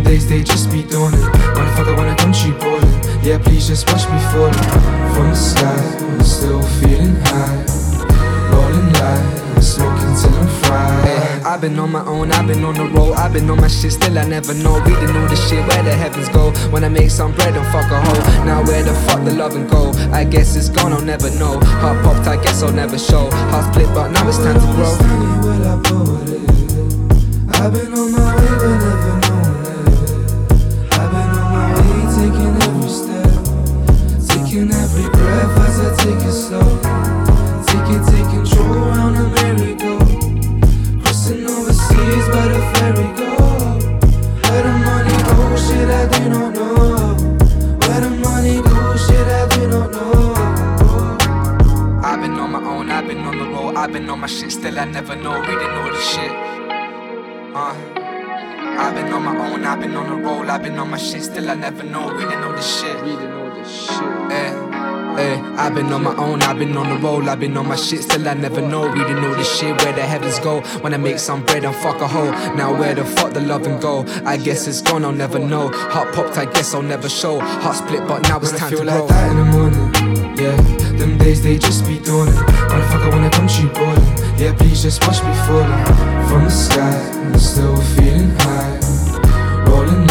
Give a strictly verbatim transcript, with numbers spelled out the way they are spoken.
days they just be dawning. Motherfucker wanna country ballin'. Yeah, please just watch me falling from the sky. I'm still feeling high, rolling light, smoking till I'm fried. Hey, I've been on my own, I've been on the road, I've been on my shit, still I never know. Reading all the shit, where the heavens go. When I make some bread and fuck a hoe. Now where the fuck the love and go? I guess it's gone, I'll never know. Heart popped, I guess I'll never show. Heart split, but now it's time to grow. Will I put it? I've been on my way, but never known it. I've been on my way, taking every step, taking every breath as I take it slow. Take it, take control around the merry-go. Crossing overseas by the ferry go. Where the money go, shit I do not know. Where the money go, shit I do not know. I've been on my own, I've been on the road, I've been on my shit, still I never know. Reading all the shit. Uh, I've been on my own, I've been on the road, I've been on my shit, still I never know. Reading all the shit. Reading all the shit. Eh, eh. I've been on my own, I've been on the road, I've been on my shit, still I never know. Reading all the shit, where the heavens go. When I make some bread and fuck a hoe. Now where the fuck the love and go? I guess it's gone, I'll never know. Heart popped, I guess I'll never show. Heart split, but now it's When time I feel to like grow. that in the morning, yeah. Them days they just be dawning. Motherfucker wanna country ballin'. Yeah, please just watch me falling from the sky. I'm still feeling high, rolling